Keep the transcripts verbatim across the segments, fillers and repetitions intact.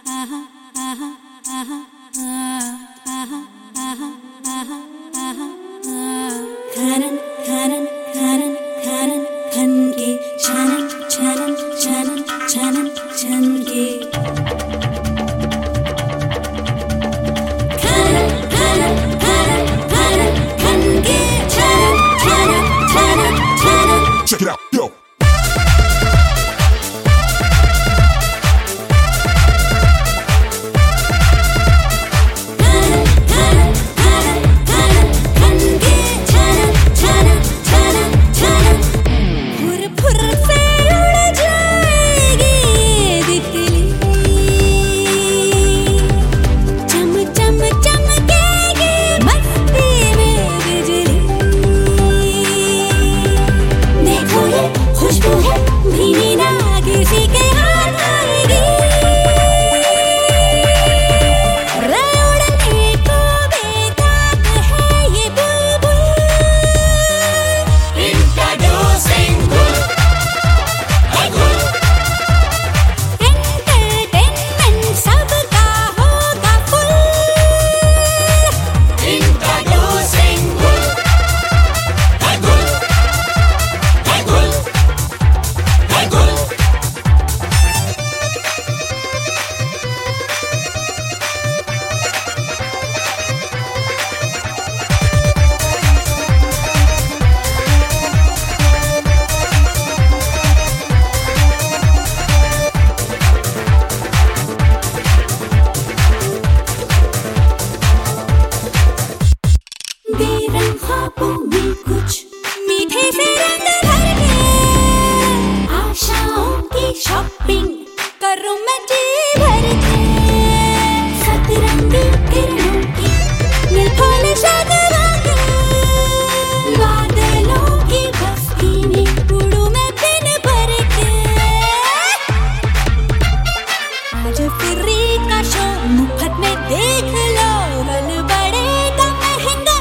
खनन खनन खनन खनन खन के छनन छनन छनन छनन छन के खनन खनन खनन खनन खन के छनन छनन छनन छनन। Check it out, yo. ख्वाबों में कुछ मीठे से रंग भर के आशाओं की शॉपिंग करूं मैं जी भर के सतरंगी किरणों की मिलखोल शगनों के बादलों की बस्ती में उड़ूं मैं दिन भर के आज फ्री का शो मुफ्त में देख लो बल बढ़ेगा महंगा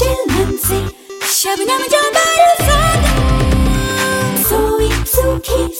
शबनम जो बरसात सोई सूखी